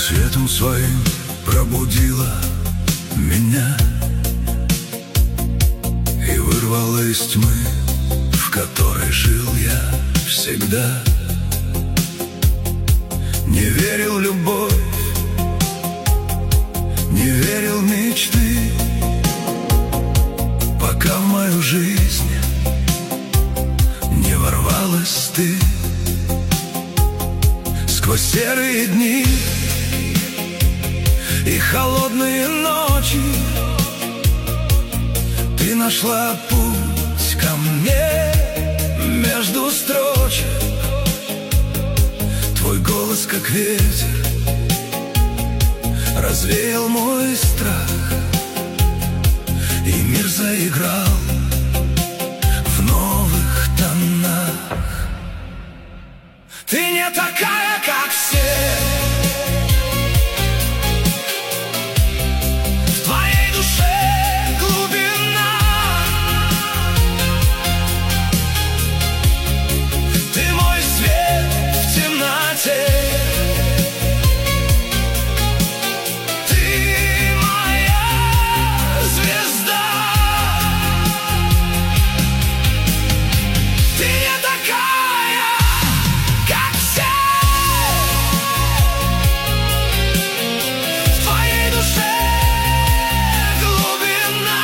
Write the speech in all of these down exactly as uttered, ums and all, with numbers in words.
Светом своим пробудила меня и вырвала из тьмы, в которой жил я всегда. Не верил в любовь, не верил в мечты, пока в мою жизнь не ворвалась ты. Сквозь серые дни и холодные ночи ты нашла путь ко мне между строчек. Твой голос, как ветер, развеял мой страх, и мир заиграл в новых тонах. Ты не такая, как все. В твоей душе глубина. Ты мой свет в темноте. Ты моя звезда. Ты не такая, как все. В твоей душе глубина.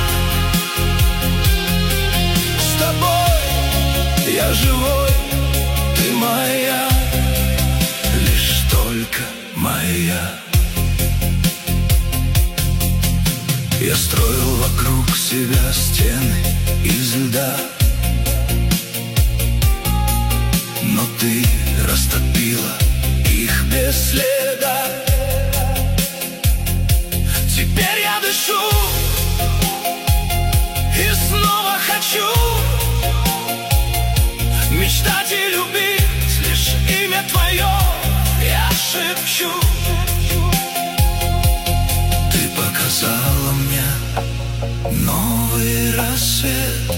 С тобой я живой, ты моя, лишь только моя. Я строил вокруг себя стены из льда, но ты растопила их без следа. Теперь я дышу и снова хочу мечтать и любить, лишь имя твое я шепчу. Ты показала мне новый рассвет.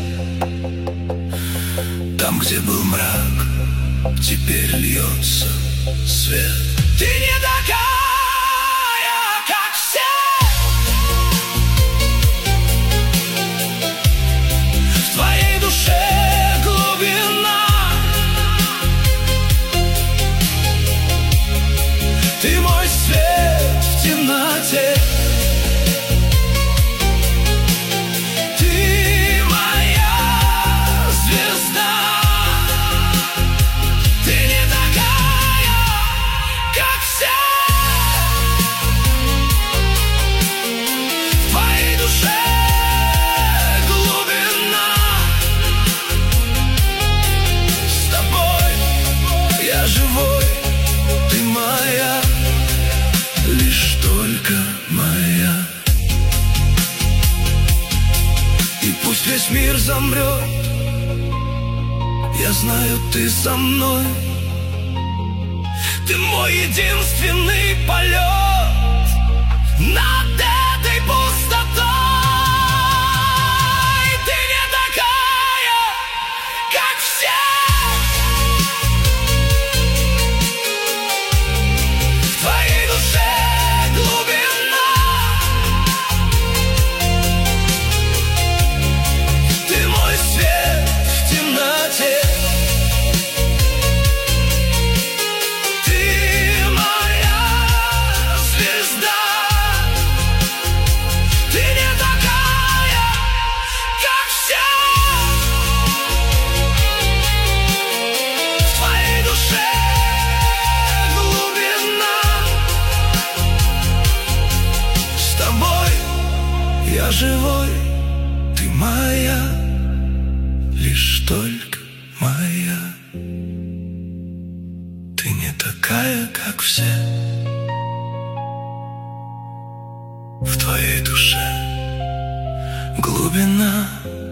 Там, где был мрак, теперь льется свет. Ты не такая, как все. В твоей душе глубина. Ты мой свет в темноте. Ты моя звезда. Ты не такая, как все. В твоей душе глубина. С тобой я живой, ты моя, лишь только моя. И пусть весь мир замрет, я знаю, ты со мной. Ты мой единственный полет над этой пустотой. Ты не такая, как все. В твоей душе глубина. Ты мой свет в темноте. Ты моя звезда. Ты не такая, как все. В твоей душе глубина. С тобой я живой, ты моя, лишь только моя. Ты не такая, как все. В твоей душе глубина.